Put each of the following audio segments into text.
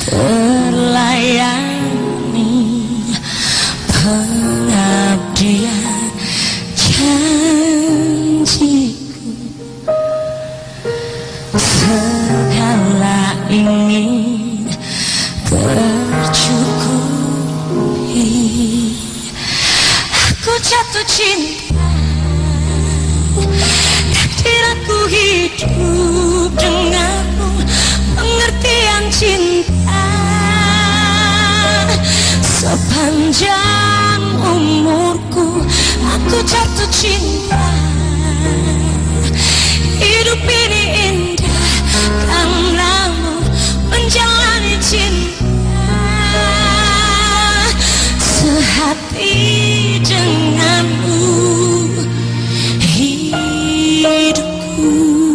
terlayani pengabdian janjiku, segala ingin tercukupi. Aku jatuh cinta, takdir aku hidup denganmu, pengertian cinta sepanjang umurku. Aku jatuh cinta, hidup ini indah karenamu, menjalani cinta sehati denganmu hidupku.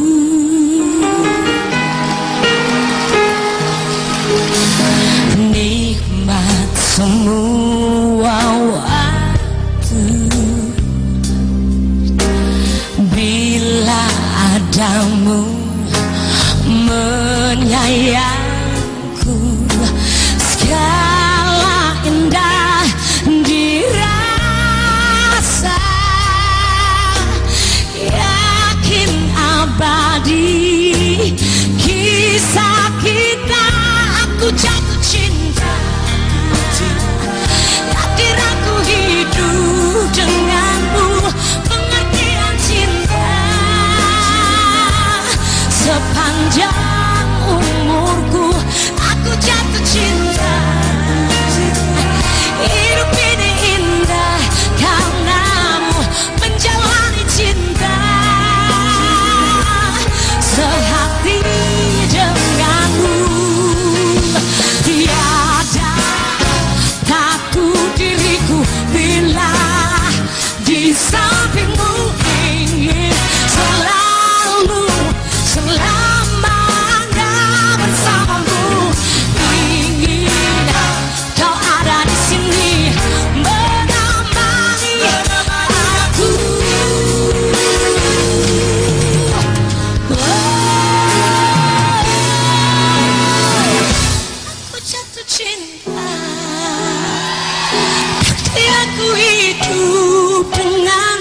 Nikmat semua waktu bila adamu menyayangku, segala indah dirasa, yakin abadi kisah kita. Aku jatuh cinta, takdir aku hidup denganmu, pengertian cinta sepanjang umurku. Aku jatuh cinta, hidup ini indah karenamu, menjalani cinta sehati denganmu. Tiada takut diriku bila di sampingmu, ingin selalu selamanya bersamamu. Ingin kau ada di sini menemani aku. Aku jatuh cinta, takdir aku hidup dengan